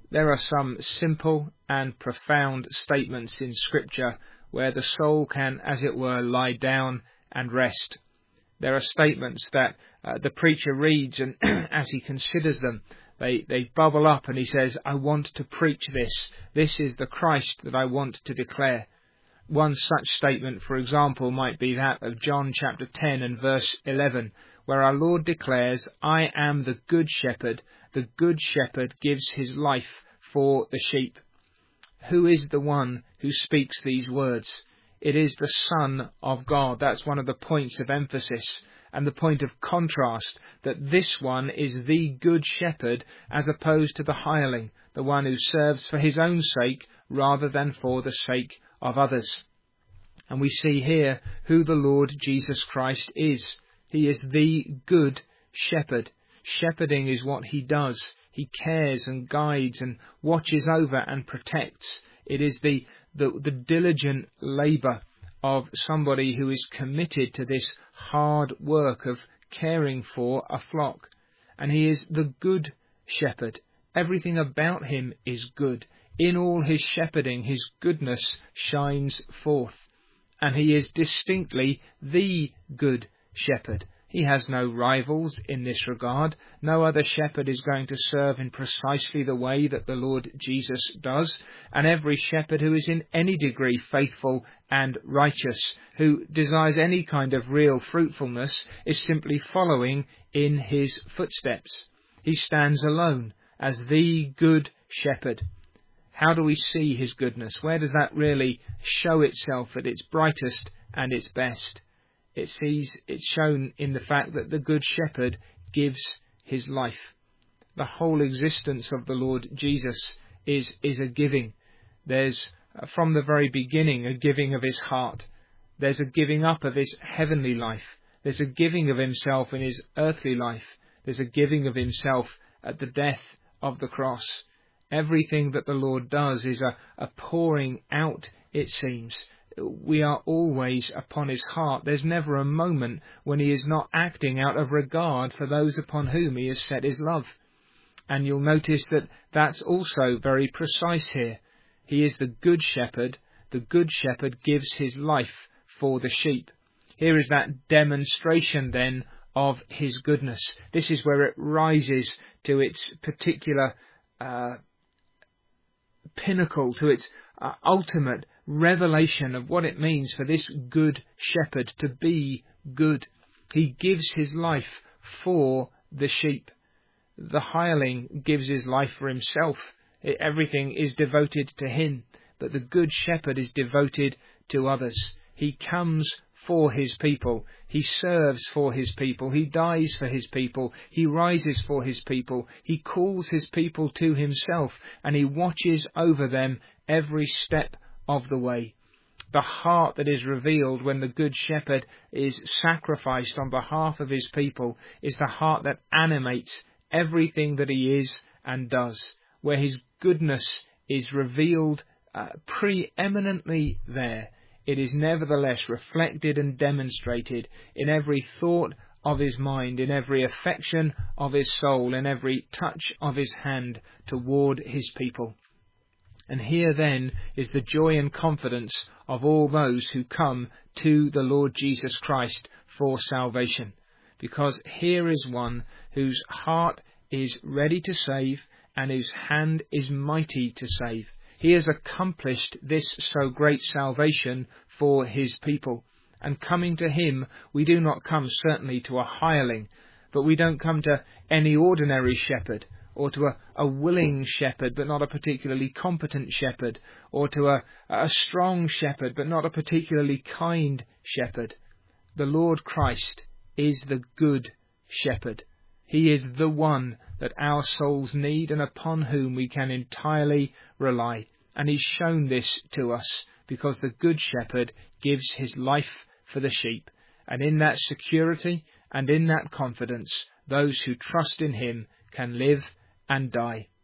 There are some simple and profound statements in Scripture where the soul can, as it were, lie down and rest. There are statements that the preacher reads, and as he considers them, they bubble up, and he says, I want to preach this. This is the Christ that I want to declare. One such statement, for example, might be that of John chapter 10 and verse 11, where our Lord declares, I am the good shepherd. The good shepherd gives his life for the sheep. Who is the one who speaks these words? It is the Son of God. That's one of the points of emphasis and the point of contrast, that this one is the good shepherd as opposed to the hireling, the one who serves for his own sake rather than for the sake of others. And we see here who the Lord Jesus Christ is. He is the good shepherd. Shepherding is what he does. He cares and guides and watches over and protects. It is the diligent labour of somebody who is committed to this hard work of caring for a flock. And he is the good shepherd. Everything about him is good. In all his shepherding, his goodness shines forth. And he is distinctly the good shepherd. He has no rivals in this regard. No other shepherd is going to serve in precisely the way that the Lord Jesus does. And every shepherd who is in any degree faithful and righteous, who desires any kind of real fruitfulness, is simply following in his footsteps. He stands alone as the good shepherd. How do we see his goodness? Where does that really show itself at its brightest and its best? It's shown in the fact that the Good Shepherd gives his life. The whole existence of the Lord Jesus is a giving. There's, from the very beginning, a giving of his heart. There's a giving up of his heavenly life. There's a giving of himself in his earthly life. There's a giving of himself at the death of the cross. Everything that the Lord does is a pouring out, it seems. We are always upon his heart. There's never a moment when he is not acting out of regard for those upon whom he has set his love. And you'll notice that that's also very precise here. He is the good shepherd. The good shepherd gives his life for the sheep. Here is that demonstration then of his goodness. This is where it rises to its particular pinnacle, to its ultimate revelation of what it means for this good shepherd to be good. He gives his life for the sheep. The hireling gives his life for himself. Everything is devoted to him, but the good shepherd is devoted to others. He comes for his people. He serves for his people. He dies for his people. He rises for his people. He calls his people to himself, and he watches over them every step of the way. The heart that is revealed when the Good Shepherd is sacrificed on behalf of his people is the heart that animates everything that he is and does, where his goodness is revealed preeminently there. It is nevertheless reflected and demonstrated in every thought of his mind, in every affection of his soul, in every touch of his hand toward his people. And here then is the joy and confidence of all those who come to the Lord Jesus Christ for salvation. Because here is one whose heart is ready to save and whose hand is mighty to save. He has accomplished this so great salvation for his people. And coming to him, we do not come certainly to a hireling, but we don't come to any ordinary shepherd, or to a willing shepherd, but not a particularly competent shepherd, or to a strong shepherd, but not a particularly kind shepherd. The Lord Christ is the good shepherd. He is the one that our souls need and upon whom we can entirely rely. And he's shown this to us because the good shepherd gives his life for the sheep. And in that security and in that confidence, those who trust in him can live and die.